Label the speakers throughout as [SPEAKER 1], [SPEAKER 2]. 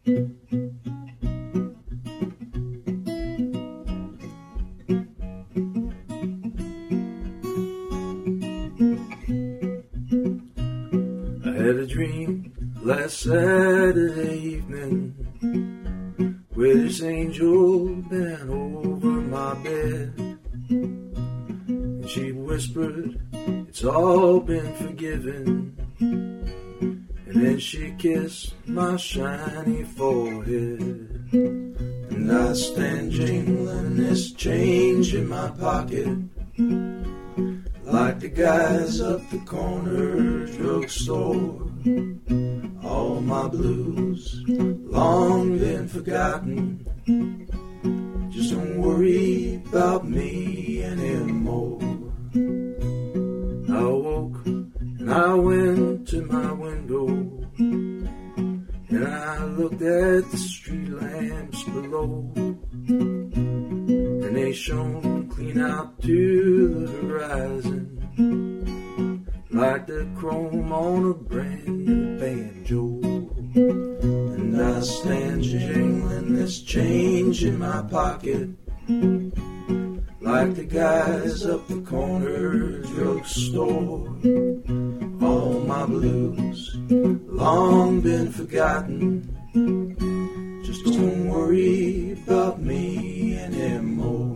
[SPEAKER 1] I had a dream last Saturday evening with this angel bent over my bed, and she whispered, "It's all been forgiven." And then she kissed my shiny forehead, and I stand jingling this change in my pocket, like the guys up the corner drugstore. All my blues long been forgotten. Just don't worry about me anymore. I woke and I went to my window, and I looked at the street lamps below, and they shone clean out to the horizon, like the chrome on a brand new banjo. And I stand jingling this change in my pocket, like the guys up the corner drugstore. All my blues long been forgotten. Just don't worry about me anymore.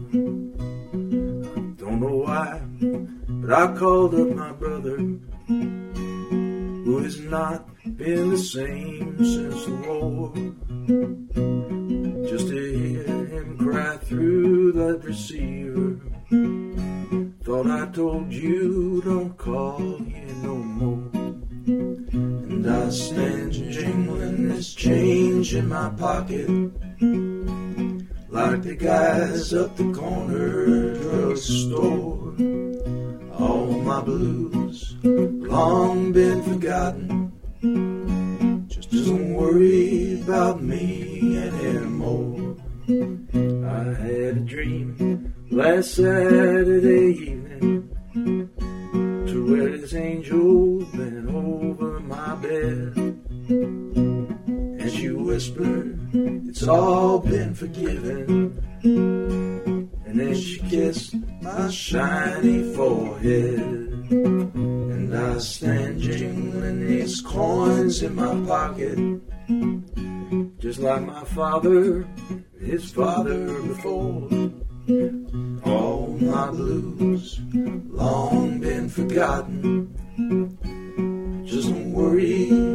[SPEAKER 1] I don't know why, but I called up my brother, who has not been the same since the war, just to hear him cry through that receiver. Thought I told you don't call here no more. And I stand jingling this change in my pocket, like the guys up the corner drugstore. All my blues long been forgotten. Just don't worry about me anymore. I had a dream last Saturday evening to where this angel bent over my bed, and she whispered, "It's all been forgiven." And then she kissed my shiny forehead, and I stand jingling these coins in my pocket, just like my father, his father before. All my blues long been forgotten. Just don't worry